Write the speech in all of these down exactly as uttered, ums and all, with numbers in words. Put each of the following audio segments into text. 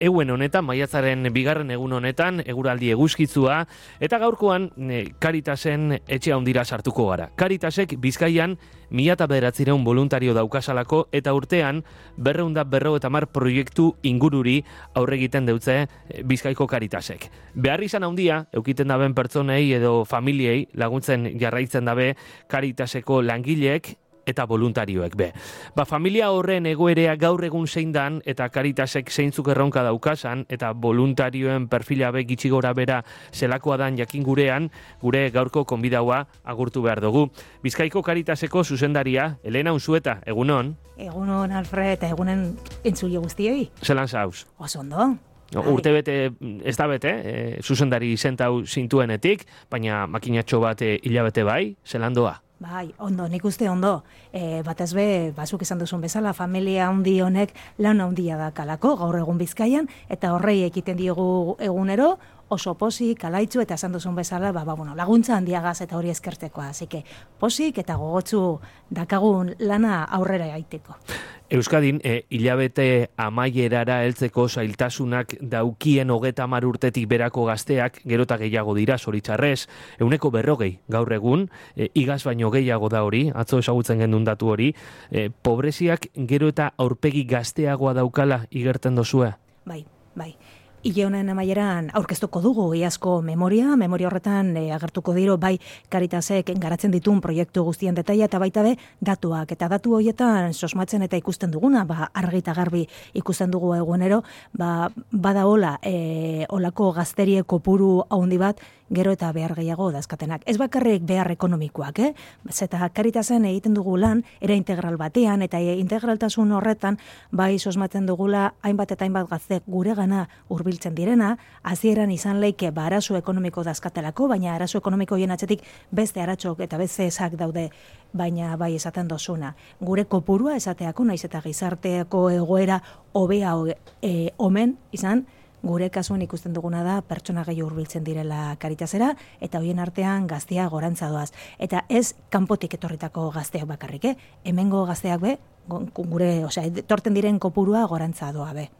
Egun honetan, maiatzaren bigarren egun honetan, eguraldi eguzkitzua, eta gaurkoan Caritasen etxe handira sartuko gara. Caritasek Bizkaian mila bederatziehun voluntario daukasalako eta urtean berrehun eta berrogeita hamar proiektu ingururi aurre egiten deutze Bizkaiko Caritasek. Behar izan handia, eukiten daben pertsonei edo familiei laguntzen jarraitzen dabe Caritaseko langileek eta voluntarioek be. Ba, familia horren egoerea gaur egun zein dan eta Caritasek zeintzuk erronka daukasan eta voluntarioen perfila be gitxi gora bera zelakoa dan jakin gurean, gure gaurko konbidaua agurtu behar dugu. Bizkaiko Caritaseko zuzendaria, Elena Unzueta, egunon? Egunon, Alfred, eta egunen entzule guztioi. Zelan zauz? Oso ondo. No, urte bete, ez da bete, e, zuzendari zentau zintuenetik, baina makinatxo bat e, hilabete bai, zelan doa? Bai, ondo, nik uste ondo. E, batez be, bazuk esan duzun bezala, familia handi honek lan handia da kalako, gaur egun Bizkaian, eta horrei ekiten diogu egunero, oso posik, alaitzu, eta esan duzun bezala, ba, ba, bueno, laguntza handiagaz eta hori eskertekoa. Así que, posik eta gogotsu dakagun lana aurrera aiteko. Euskadin, e, hilabete amaierara heltzeko zailtasunak daukien hogeta hamar urtetik berako gazteak, gerota gehiago dira, zoritxarrez, euneko berrogei gaur egun, e, igaz baino gehiago da hori, atzo ezagutzen gendun datu hori, e, pobreziak gero eta aurpegi gazteagoa daukala igerten dozue? Bai, bai. Ile honen amaieran aurkeztuko dugu iazko memoria, memoria horretan e, agertuko diro bai Caritasek garatzen ditun proiektu guztien detaila eta baita be datuak. Eta datu horietan sosmatzen eta ikusten duguna, ba, argi eta garbi ikusten dugu egunero, ba, bada hola, e, olako gazterie kopuru handi bat, gero eta behar gehiago dazkatenak. Ez bakarrik behar ekonomikoak, eh? Zeta Caritasen egiten dugu lan, era integral batean, eta integraltasun horretan, bai sosmatzen dugula, hainbat eta hainbat gaztek gure gana hurbiltzen direna, hasieran izan leike ba arazo ekonomiko dazkatelako, baina arazo ekonomiko hien atzetik beste aratzok eta beste ezak daude, baina bai esaten dozuna. Gure kopurua esateako, naiz eta gizarteako egoera hobea e, omen izan, gure kasuan ikusten duguna da pertsona gehi hurbiltzen direla Caritasera eta hoien artean gaztea gorantza doaz. Eta ez kanpotik etorritako gazteak bakarrik, eh? Hemengo gazteak be, gure, osea, etorten diren kopurua gorantza doa be.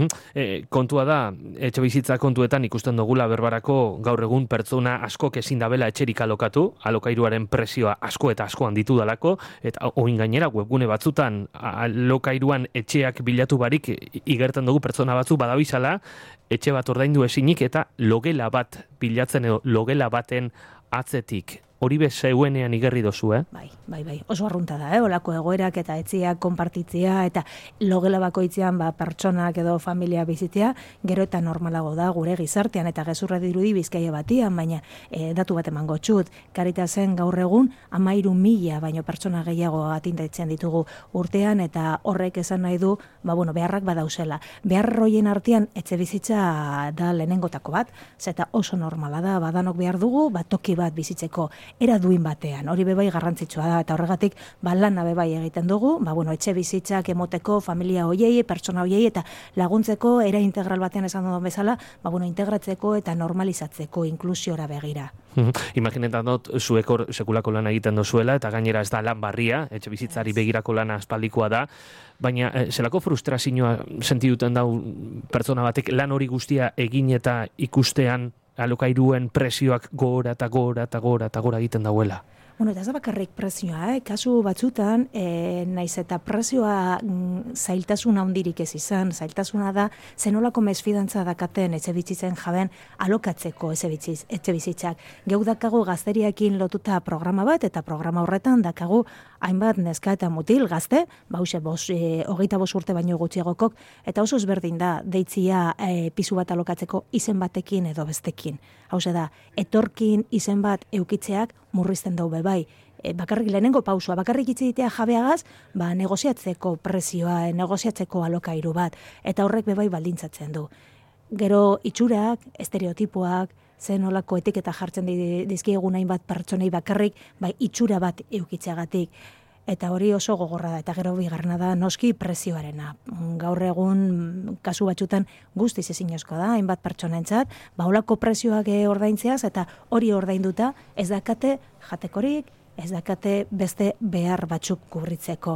E, kontua da, etxe bizitza kontuetan ikusten dugula berbarako gaur egun pertsona askok ezin dabela etxerik alokatu, alokairuaren presioa asko eta asko handitu dalako, eta oin gainera webgune batzutan alokairuan etxeak bilatu barik igerten dugu pertsona batzu badabizala, etxe bat ordaindu ezinik eta logela bat bilatzen edo logela baten atzetik. Hori be zeuenean igerri dozu, eh? Bai, bai, bai. Oso arrunta da, eh? Olako egoerak eta etziak konpartitzea eta logela bakoitzean ba, pertsonak edo familia bizitzea, gero eta normalago da gure gizartean eta gezurra dirudi Bizkaia batian, baina e, datu bat emango txut. Caritasen gaur egun hamairu mila baino pertsona gehiago atindatzen ditugu urtean eta horrek esan nahi du, ba, bueno, beharrak badauzela. Behar roien artean etxe bizitza da lehenengotako bat, zeta oso normala da, badanok behar dugu, bat toki bat bizitzeko era duin batean, hori bebai garrantzitsua da, eta horregatik ba, lana bebai egiten dugu, ba, bueno, etxe bizitzak emoteko, familia hoiei, pertsona hoiei, eta laguntzeko era integral batean esan duen bezala, ba, bueno, integratzeko eta normalizatzeko inklusiora begira. Imaginetan dut, zuekor sekulako lana egiten dozuela, eta gainera ez da lan barria, etxe bizitzari begirako lana aspaldikoa da, baina eh, zelako frustrazioa sentiduten dau pertsona batek lan hori guztia egin eta ikustean alokairuen presioak gora eta gora eta gora eta gora egiten dauela. Bueno, eta ez da bakarrik presioa, eh? Kasu batzutan, e, naiz eta presioa mm, zailtasuna handirik ez izan, zailtasuna da, zenolako mesfidantza dakaten etxe bizitzen jaben alokatzeko etxe bizitz, etxe bizitzak. Geu dakagu gazteriakin lotuta programa bat, eta programa horretan dakagu hainbat neska eta mutil gazte, bause, bos, e, hogeita bos urte baino gutxiagokok, eta oso ezberdin da, deitzia e, pisu bat alokatzeko izen batekin edo bestekin. Hau da, etorkin izen bat eukitzeak murrizten daube bai. E, bakarrik lehenengo pausua, bakarrik itzitea jabeagaz, ba, negoziatzeko presioa, negoziatzeko alokairu bat, eta horrek bebai baldintzatzen du. Gero itxurak, estereotipoak, zen olako etiketa jartzen dizkiegun hainbat pertsonei bakarrik, bai itxura bat eukitzeagatik. Eta hori oso gogorra da, eta gero bigarrena da noski presioarena. Gaur egun kasu batzutan guztiz ezinezkoa da, hainbat pertsonentzat, ba holako presioak ordaintzeaz, eta hori ordainduta ez dakate jatekorik, ez dakate beste behar batzuk kubritzeko.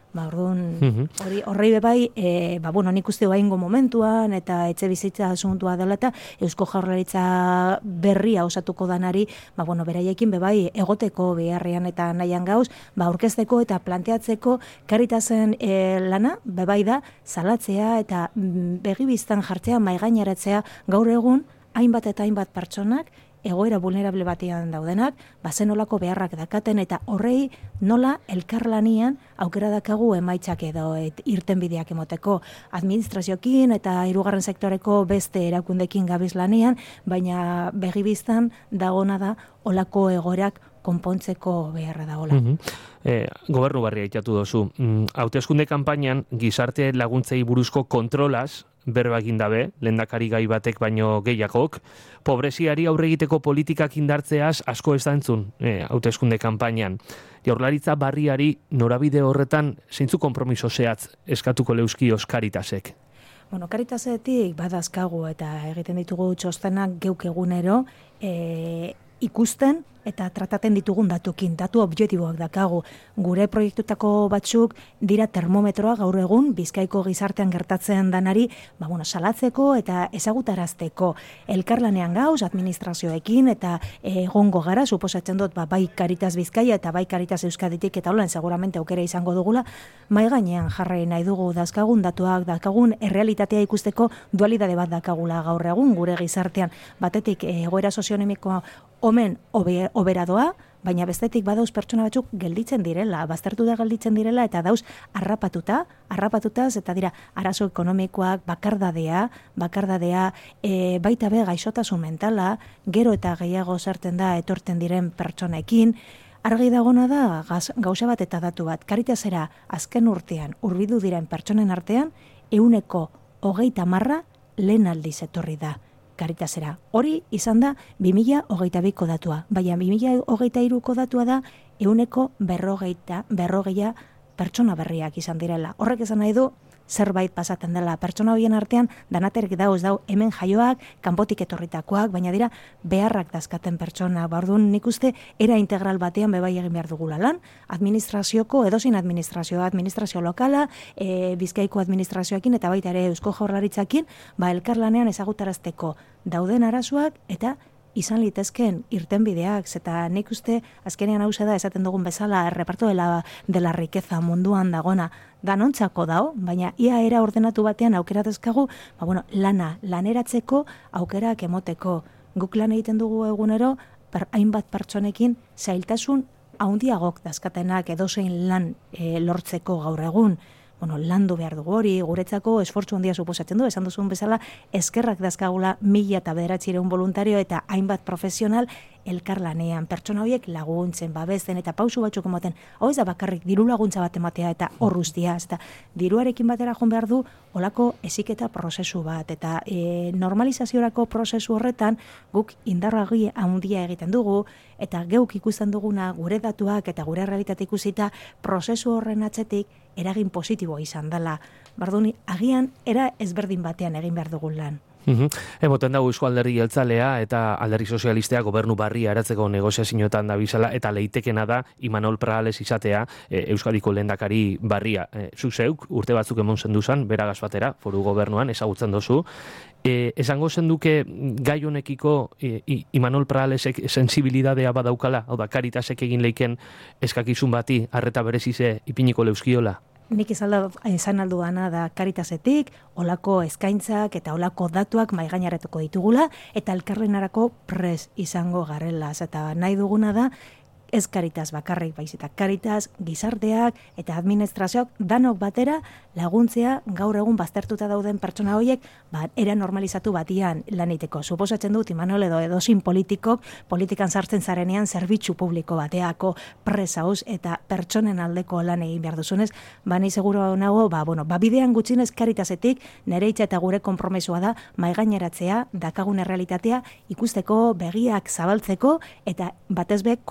Ba, orduan, hori horrei bebai, e, ba, bueno, nik uste baingo momentuan, eta etxe bizitza asuntua dela, eta Eusko Jaurlaritza berria osatuko danari, ba, bueno, beraiekin bebai egoteko beharrean eta nahian gauz, ba, aurkezteko eta planteatzeko Caritasen e, lana, bebai da, salatzea eta begibiztan jartzea, maigaineratzea gaur egun, hainbat eta hainbat pertsonak, egoera vulnerable batean daudenak, bazen olako beharrak dakaten eta horrei nola elkarlanian aukera dakagu emaitzak edo et, irtenbideak emoteko administrazioekin eta hirugarren sektoreko beste erakundekin gabiz lanean, baina begibiztan dagona da olako egoerak konpontzeko beharra dagoela. Mm -hmm. eh, gobernu barria itatu dozu. Mm, hauteskunde kanpainan gizarte laguntzei buruzko kontrolaz berba egin dabe, lehendakari gai batek baino gehiagok, pobreziari aurre egiteko politikak indartzeaz asko ez da entzun eh, hauteskunde kanpainan. Jaurlaritza barriari norabide horretan zeintzu konpromiso zehatz eskatuko leuskioz Caritasek? Bueno, Caritasetik badazkagu eta egiten ditugu txostenak geuk egunero e, ikusten eta trataten ditugun datukin, datu objektiboak dakagu. Gure proiektutako batzuk dira termometroa gaur egun Bizkaiko gizartean gertatzen danari, ba, bueno, salatzeko eta ezagutarazteko. Elkarlanean gauz, administrazioekin eta egongo gara, suposatzen dut, ba, bai Caritas Bizkaia eta bai Caritas Euskaditik eta holan seguramente aukera izango dugula, mai gainean jarri nahi dugu dazkagun datuak, dakagun errealitatea ikusteko dualidade bat dakagula gaur egun gure gizartean. Batetik egoera sozioekonomikoa omen obe, obera doa, baina bestetik badauz pertsona batzuk gelditzen direla, baztertu da gelditzen direla, eta dauz harrapatuta, harrapatutaz, eta dira, arazo ekonomikoak, bakardadea, bakardadea, e, baita be gaixotasun mentala, gero eta gehiago sartzen da etorten diren pertsonekin, argi dagona da gaz, gauza bat eta datu bat, Caritasera azken urtean hurbildu diren pertsonen artean, euneko hogeita marra lehen aldiz etorri da Caritasera. Hori izan da bi mila hogeita biko datua, baina bi mila hogeita hiruko datua da euneko berrogeita, berrogeia pertsona berriak izan direla. Horrek esan nahi du, zerbait pasatzen dela. Pertsona horien artean, danaterik dauz dau, hemen jaioak, kanpotik etorritakoak, baina dira beharrak dazkaten pertsona. Bardun nik uste, era integral batean bebai egin behar dugula lan, administrazioko, edozein administrazioa, administrazio lokala, e, Bizkaiko administrazioekin, eta baita ere Eusko Jaurlaritzakin, ba elkarlanean ezagutarazteko dauden arazoak eta izan litezken irtenbideak, eta nik uste azkenean hauze da esaten dugun bezala reparto de la, de la riqueza munduan dagona danontzako dao, baina ia era ordenatu batean aukera dezkagu, ba bueno, lana, laneratzeko aukerak emoteko. Guk lan egiten dugu egunero, per, hainbat pertsonekin zailtasun haundiagok dazkatenak edozein lan e, lortzeko gaur egun. Bueno, landu behar dugu hori, guretzako esfortzu handia suposatzen du, esan duzun bezala, eskerrak dazkagula mila eta bederatzireun voluntario eta hainbat profesional elkarlanean, pertsona horiek laguntzen, babesten eta pausu batzuk ematen, hau ez da bakarrik diru laguntza bat ematea eta horruztia, eta diruarekin batera joan behar du, olako heziketa prozesu bat, eta e, normalizaziorako prozesu horretan guk indarragi handia egiten dugu, eta geuk ikusten duguna gure datuak eta gure realitate ikusita prozesu horren atzetik eragin positiboa izan dela. Barduni, agian era ezberdin batean egin behar dugun lan. Uhum. Emoten dago Eusko Alderdi Jeltzalea eta Alderdi Sozialistea gobernu barria eratzeko negoziazioetan da bizala, eta leitekena da Imanol Pragales izatea e, Euskadiko lehendakari barria. E, zuk zeuk, urte batzuk emon zenduzan, beragaz batera, foru gobernuan, ezagutzen dozu. E, esango zenduke gai honekiko e, Imanol Pragalesek sensibilidadea badaukala, hau da, Caritasek egin leiken eskakizun bati, arreta berezize ipiniko leuskiola? Nik izan alduana da Caritasetik, olako eskaintzak eta olako datuak maigainaratuko ditugula, eta elkarrenarako pres izango garelaz. Eta nahi duguna da, ez Caritas bakarrik baizik, Caritas, gizarteak eta administrazioak danok batera laguntzea gaur egun baztertuta dauden pertsona horiek ba, era normalizatu batian laniteko. Suposatzen dut, Imanol edo edozin politikok politikan sartzen zarenean zerbitzu publiko bateako presauz eta pertsonen aldeko lan egin behar duzunez, ba nahi seguro nago, ba, bueno, ba bidean gutxinez Caritasetik nere hitza eta gure konpromesua da maigaineratzea, dakagun errealitatea ikusteko, begiak zabaltzeko eta batez be konponbidea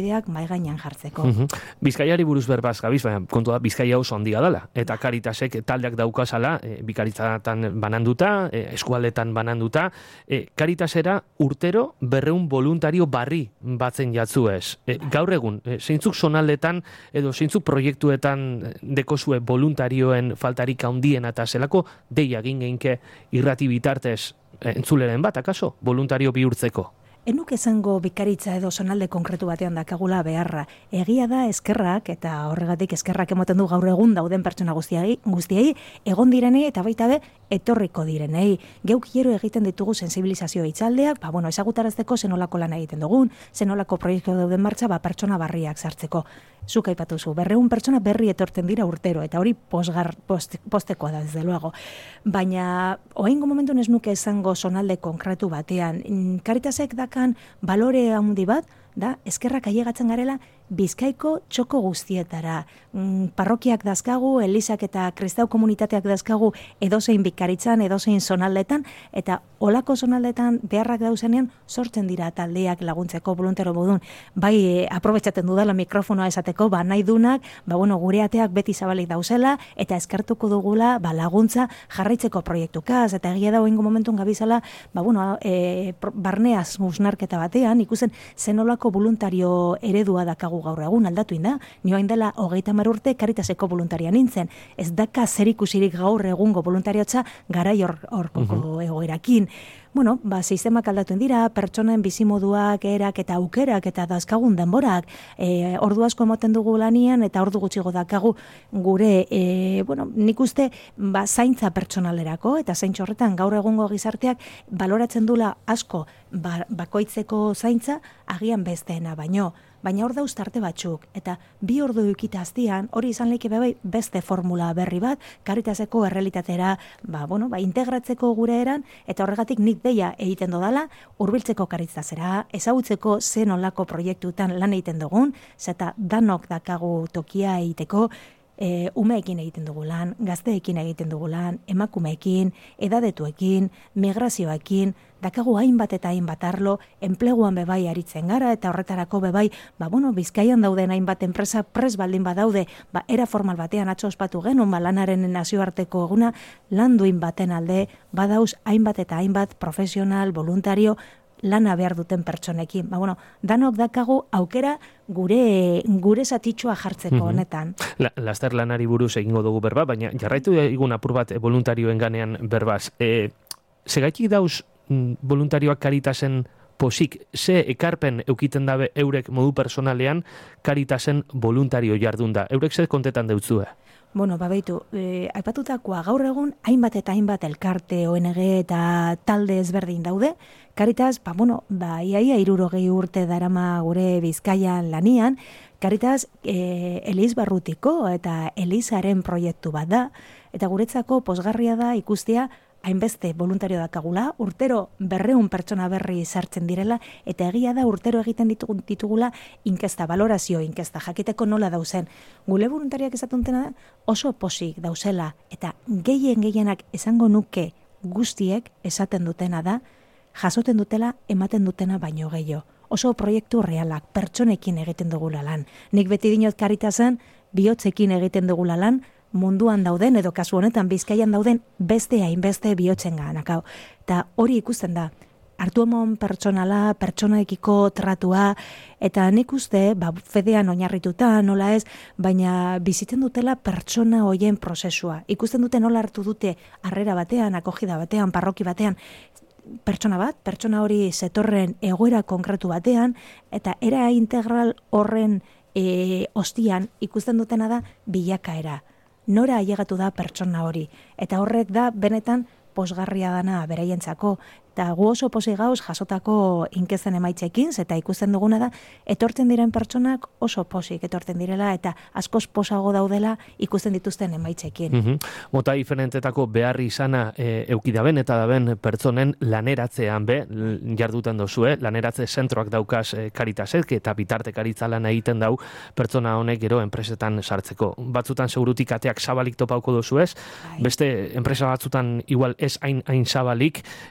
ikuspegiak mai gainean jartzeko. Mm -hmm. Bizkaiari buruz berbaz gabiz, baina kontua Bizkaia oso handia dela, eta Caritasek taldeak daukazala, e, bikaritzatan bananduta, e, eskualdetan bananduta, e, Caritasera urtero berreun voluntario barri batzen jatzu ez. E, gaur egun, e, zeintzuk zonaldetan edo zeintzuk proiektuetan dekozue voluntarioen faltarik handien eta zelako deia gingeinke irrati bitartez entzuleren bat, akaso, voluntario bihurtzeko? Enuk esango bikaritza edo zonalde konkretu batean dakagula beharra. Egia da eskerrak, eta horregatik eskerrak emoten du gaur egun dauden pertsona guztiei, guztiei egon direnei eta baita be etorriko direnei. Geuk hiero egiten ditugu sensibilizazio hitzaldeak, ba, bueno, ezagutarazteko zenolako lan egiten dugun, zenolako proiektu dauden martxa, ba, pertsona barriak sartzeko. Zuk aipatuzu, berreun pertsona berri etortzen dira urtero, eta hori posgar, post, postekoa da, desde luego. Baina, oaingo momentu ez nuke esango zonalde konkretu batean. Caritasek dakan balore handi bat, da, eskerrak ailegatzen garela Bizkaiko txoko guztietara. Mm, parrokiak dazkagu, elizak eta kristau komunitateak dazkagu edozein bikaritzan, edozein zonaldetan, eta olako zonaldetan beharrak dauzenean sortzen dira taldeak laguntzeko voluntero modun. Bai, e, aprobetxaten dudala mikrofonoa esateko, ba nahi dunak, ba bueno, gure ateak beti zabalik dauzela, eta eskertuko dugula ba, laguntza jarraitzeko proiektukaz, eta egia da oingo momentun gabizala, ba bueno, e, barneaz musnarketa batean, ikusten zenolako voluntario eredua dakagu gaur egun aldatu inda. Ni orain dela hogeita hamar urte Caritaseko voluntaria nintzen. Ez daka zerikusirik gaur egungo voluntariotza garai hor horkoko uh-huh. egoerakin. Bueno, ba, sistemak aldatuen dira, pertsonen bizimoduak, erak eta aukerak eta dazkagun denborak. E, ordu asko emoten dugu lanian eta ordu gutxigo dakagu gure, e, bueno, nik uste ba, zaintza pertsonalerako eta zaintza horretan gaur egungo gizarteak baloratzen dula asko ba, bakoitzeko zaintza agian besteena baino. Baina hor dauz tarte batzuk, eta bi ordu eukita aztian, hori izan leike bebai beste formula berri bat, Caritaseko errealitatera, ba, bueno, ba, integratzeko gure eran, eta horregatik nik deia egiten dodala, hurbiltzeko Caritasera, ezagutzeko zen olako proiektutan lan egiten dugun, zeta danok dakagu tokia egiteko, E, umeekin egiten dugu lan, gazteekin egiten dugu lan, emakumeekin, edadetuekin, migrazioekin, dakagu hainbat eta hainbat arlo, enpleguan bebai aritzen gara, eta horretarako bebai, ba, bueno, Bizkaian dauden hainbat enpresa pres baldin badaude, ba, era formal batean atzo ospatu genuen, ba, lanaren nazioarteko eguna, lan duin baten alde, badauz hainbat eta hainbat profesional, voluntario, lana behar duten pertsonekin. Ba, bueno, danok dakagu aukera gure gure zatitxoa jartzeko honetan. La, laster lanari buruz egingo dugu berba, baina jarraitu egun apur bat voluntarioen ganean berbaz. E, Segaitik dauz voluntarioak Caritasen posik, ze ekarpen eukiten dabe eurek modu personalean Caritasen voluntario jardun da. Eurek ze kontetan deutzue? Bueno, babaitu, e, aipatutakoa gaur egun hainbat eta hainbat elkarte, O N G eta talde ezberdin daude. Caritas, ba, bueno, ba, iaia hirurogei urte darama gure Bizkaian lanian, Caritas e, Eliz Barrutiko eta Elizaren proiektu bat da, eta guretzako posgarria da ikustea hainbeste voluntario dakagula, urtero berreun pertsona berri sartzen direla, eta egia da urtero egiten ditugula inkesta, valorazio inkesta, jakiteko nola dauzen. Gule voluntariak esatuntzena da oso posik dauzela, eta gehien gehienak esango nuke guztiek esaten dutena da, jasoten dutela ematen dutena baino gehiago. Oso proiektu realak, pertsonekin egiten dugula lan. Nik beti dinot Caritasen, bihotzekin egiten dugula lan, munduan dauden, edo kasu honetan Bizkaian dauden beste hainbeste bihotzen ganakau. Eta hori ikusten da, hartu emon pertsonala, pertsonaekiko tratua, eta nik uste, ba, fedean oinarrituta, nola ez, baina bizitzen dutela pertsona hoien prozesua. Ikusten dute nola hartu dute harrera batean, akogida batean, parroki batean, pertsona bat, pertsona hori zetorren egoera konkretu batean, eta era integral horren e, ostian ikusten dutena da bilakaera. Nora ailegatu da pertsona hori, eta horrek da benetan posgarria dana beraientzako, eta gu oso posi gauz jasotako inkezen emaitzekin, eta ikusten duguna da, etortzen diren pertsonak oso posik etortzen direla, eta askoz posago daudela ikusten dituzten emaitzekin. Mm-hmm. Mota diferentetako beharri izana e, eukidaben eta daben pertsonen laneratzean be, jarduten dozue, laneratze zentroak daukaz e, Caritasek, eta bitartekaritza lan egiten dau pertsona honek gero enpresetan sartzeko. Batzutan segurutik ateak zabalik topauko dozu ez, beste enpresa batzutan igual ez hain, hain zabalik, e, kontua da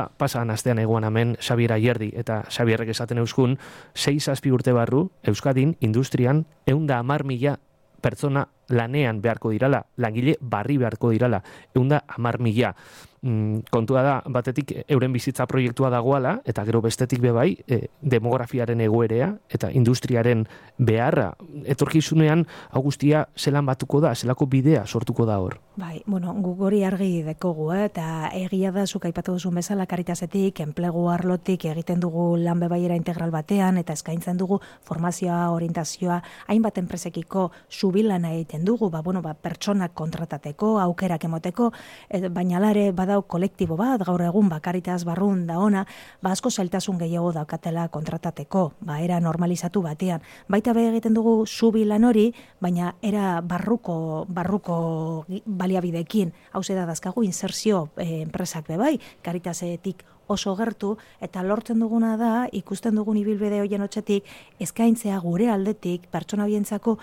da, pasan astean egoan hemen Xabier Ayerdi, eta Xabierrek esaten euskun, sei zazpi urte barru, Euskadin, industrian, eunda amar mila pertsona lanean beharko dirala, langile barri beharko dirala, eunda amar mila. Mm, kontua da, batetik euren bizitza proiektua dagoala, eta gero bestetik bebai, e, demografiaren egoerea, eta industriaren beharra. Etorkizunean, Augustia, zelan batuko da, zelako bidea sortuko da hor? Bai, bueno, guk hori argi dekogu, eh? Eta egia da, zuk aipatu duzun bezala, Caritasetik, enplegu arlotik egiten dugu lan bebaiera integral batean, eta eskaintzen dugu formazioa, orientazioa, hainbat enpresekiko subilana egiten dugu, ba, bueno, ba, pertsonak kontratateko, aukerak emoteko, e, baina lare, badau kolektibo bat, gaur egun, ba, Caritas barrun da ona, ba, asko zailtasun gehiago daukatela kontratateko, ba, era normalizatu batean. Baita be egiten dugu subilan hori, baina era barruko, barruko baliabidekin, hau da dazkagu inserzio eh, enpresak bebai, Caritasetik oso gertu, eta lortzen duguna da, ikusten dugun ibilbide hoien otxetik, eskaintzea gure aldetik, pertsona bientzako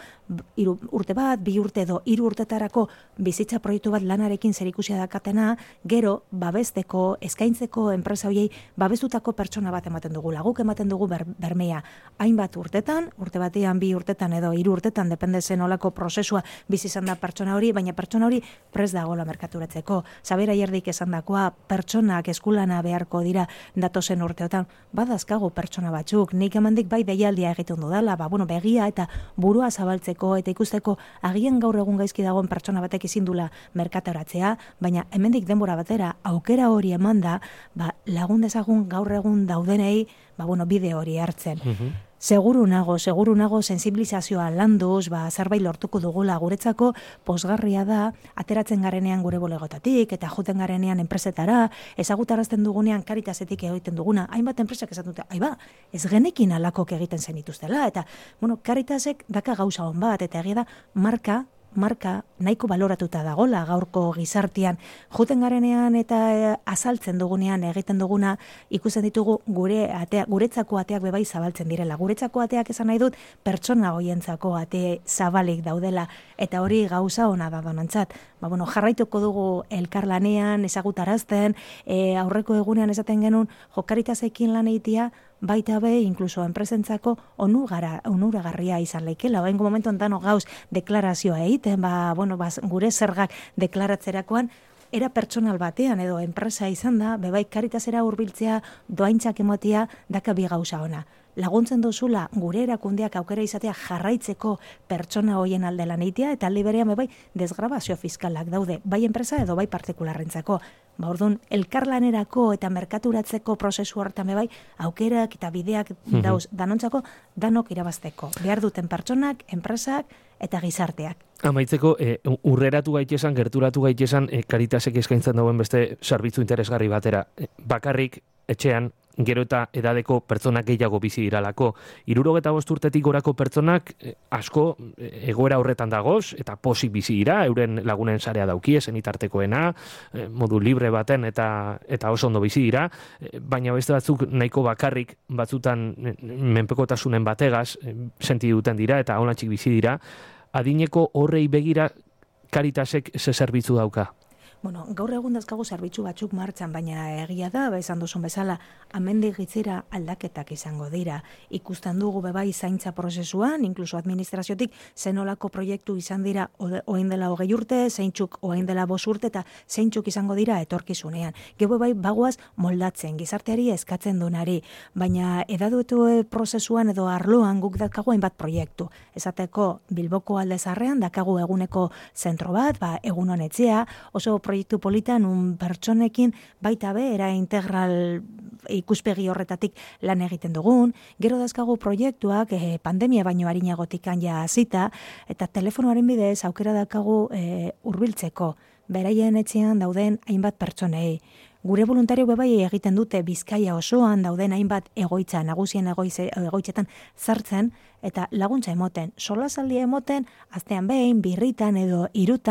urte bat, bi urte edo, hiru urtetarako bizitza proiektu bat lanarekin zerikusia dakatena, gero, babesteko, eskaintzeko enpresa hoiei, babestutako pertsona bat ematen dugu, laguk ematen dugu ber, bermea, hainbat urtetan, urte batean, bi urtetan edo, hiru urtetan, depende zen olako prozesua bizizan da pertsona hori, baina pertsona hori prest dagoela merkaturatzeko. Xabier Ayerdik esandakoa, pertsonak eskulana beharko dira datozen urteotan, badazkago pertsona batzuk, nik emandik bai deialdia egiten dudala, ba, bueno, begia eta burua zabaltzeko eta ikusteko agian gaur egun gaizki dagoen pertsona batek ezin dula merkaturatzea, baina hemendik denbora batera aukera hori emanda, ba, lagun dezagun gaur egun daudenei, ba, bueno, bide hori hartzen. Uh-huh. Seguru nago, seguru nago sensibilizazioa landuz, ba, zerbait lortuko dugula guretzako, posgarria da, ateratzen garenean gure bolegotatik, eta joten garenean enpresetara, ezagutarazten dugunean Caritasetik egiten duguna, hainbat enpresak esaten dute, aiba, ez genekin alakok egiten zenituztela, eta, bueno, Caritasek daka gauza hon bat, eta egia da, marka, marka nahiko baloratuta dagola gaurko gizartean, joten garenean eta e, azaltzen dugunean egiten duguna, ikusten ditugu gure atea, guretzako ateak bebai zabaltzen direla. Guretzako ateak esan nahi dut pertsona hoientzako ate zabalik daudela, eta hori gauza ona da donantzat. Ba, bueno, jarraituko dugu elkarlanean, ezagutarazten, e, aurreko egunean esaten genuen, jo Caritasekin lan egitea, baita be, inkluso enpresentzako onugara, onuragarria izan leikela. Oaingo momentuan dano gauz deklarazioa egiten, ba, bueno, ba, gure zergak deklaratzerakoan, era pertsonal batean edo enpresa izan da, bebai Caritasera hurbiltzea, doaintzak emotia, daka bi gauza ona. Laguntzen duzula gure erakundeak aukera izatea jarraitzeko pertsona hoien alde lan egitea, eta aldi berean bebai desgrabazio fiskalak daude, bai enpresa edo bai partikularrentzako. Ba, orduan, elkarlanerako eta merkaturatzeko prozesu horretan bebai, aukerak eta bideak dauz danontzako, danok irabazteko. Behar duten pertsonak, enpresak eta gizarteak. Amaitzeko, e, urreratu gaitesan, gerturatu gaitesan, e, Caritasek eskaintzen dauen beste zerbitzu interesgarri batera. E, bakarrik, etxean, gero eta edadeko pertsonak gehiago bizi diralako. Hirurogeta bost urtetik gorako pertsonak eh, asko eh, egoera horretan dagoz, eta posik bizi dira, euren lagunen sarea daukie, zenitartekoena, eh, modu libre baten eta eta oso ondo bizi dira, eh, baina beste batzuk nahiko bakarrik batzutan eh, menpekotasunen bategaz eh, senti duten dira, eta onlatxik bizi dira. Adineko horrei begira Caritasek ze zerbitzu dauka? Bueno, gaur egun dazkagu zerbitzu batzuk martxan, baina egia da, ba, esan duzun bezala, amendik gitzera aldaketak izango dira. Ikusten dugu bebai zaintza prozesuan, inkluso administraziotik, zenolako proiektu izan dira oain dela hogei urte, zeintzuk oain dela bost urte, eta zeintzuk izango dira etorkizunean. Gero bebai bagoaz moldatzen, gizarteari eskatzen dunari, baina edaduetu prozesuan edo arloan guk dakagu hainbat proiektu. Esateko, Bilboko alde zarrean, dakagu eguneko zentro bat, ba, egun honetzea, oso proiektu politan un pertsonekin baita be, era integral ikuspegi horretatik lan egiten dugun. Gero dazkagu proiektuak eh, pandemia baino harinagotikan ja hasita, eta telefonoaren bidez aukera dakagu eh, hurbiltzeko beraien etxean dauden hainbat pertsonei. Gure voluntario bebai egiten dute Bizkaia osoan dauden hainbat egoitza, nagusien egoitze, egoitzetan sartzen, eta laguntza emoten, solasaldia emoten, astean behin, birritan edo hirutan,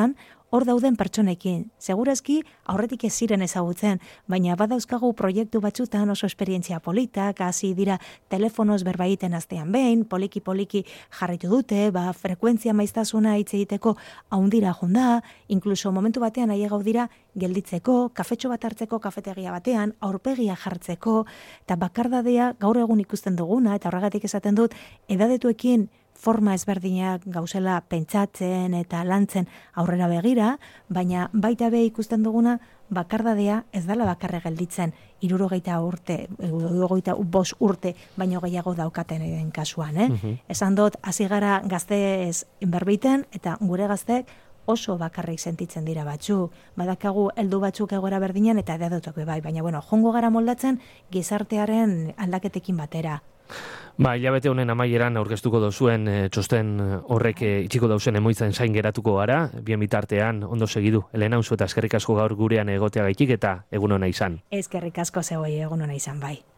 hor dauden pertsonekin. Segurazki, aurretik ez ziren ezagutzen, baina badauzkagu proiektu batzutan oso esperientzia politak, hasi dira telefonoz berbaiten astean behin, poliki-poliki jarritu dute, ba, frekuentzia maiztasuna hitz egiteko haundira jonda, inkluso momentu batean aie gaudira gelditzeko, kafetxo bat hartzeko kafetegia batean, aurpegia jartzeko, eta bakardadea gaur egun ikusten duguna, eta horregatik esaten dut, edadetuekin forma ezberdinak gauzela pentsatzen eta lantzen aurrera begira, baina baita be ikusten duguna bakardadea ez dela bakarre gelditzen, hirurogeita urte, hirurogeita bost urte, baino gehiago daukaten den kasuan, eh? Uh-huh. Esan dut, hasi gara gazteez berbiten, eta gure gazteek oso bakarrik sentitzen dira batzuk. Badakagu heldu batzuk egoera berdinean eta edadutak bai, baina bueno, jongo gara moldatzen gizartearen aldaketekin batera. Ba, hilabete honen amaieran aurkeztuko dozuen e, txosten horrek e, itxiko dauzen emoitzen zain geratuko gara, bien bitartean ondo segidu. Elena, unzu eta eskerrik asko gaur gurean egotea gaitik eta egun hona izan. Eskerrik asko zeuei egun hona izan bai.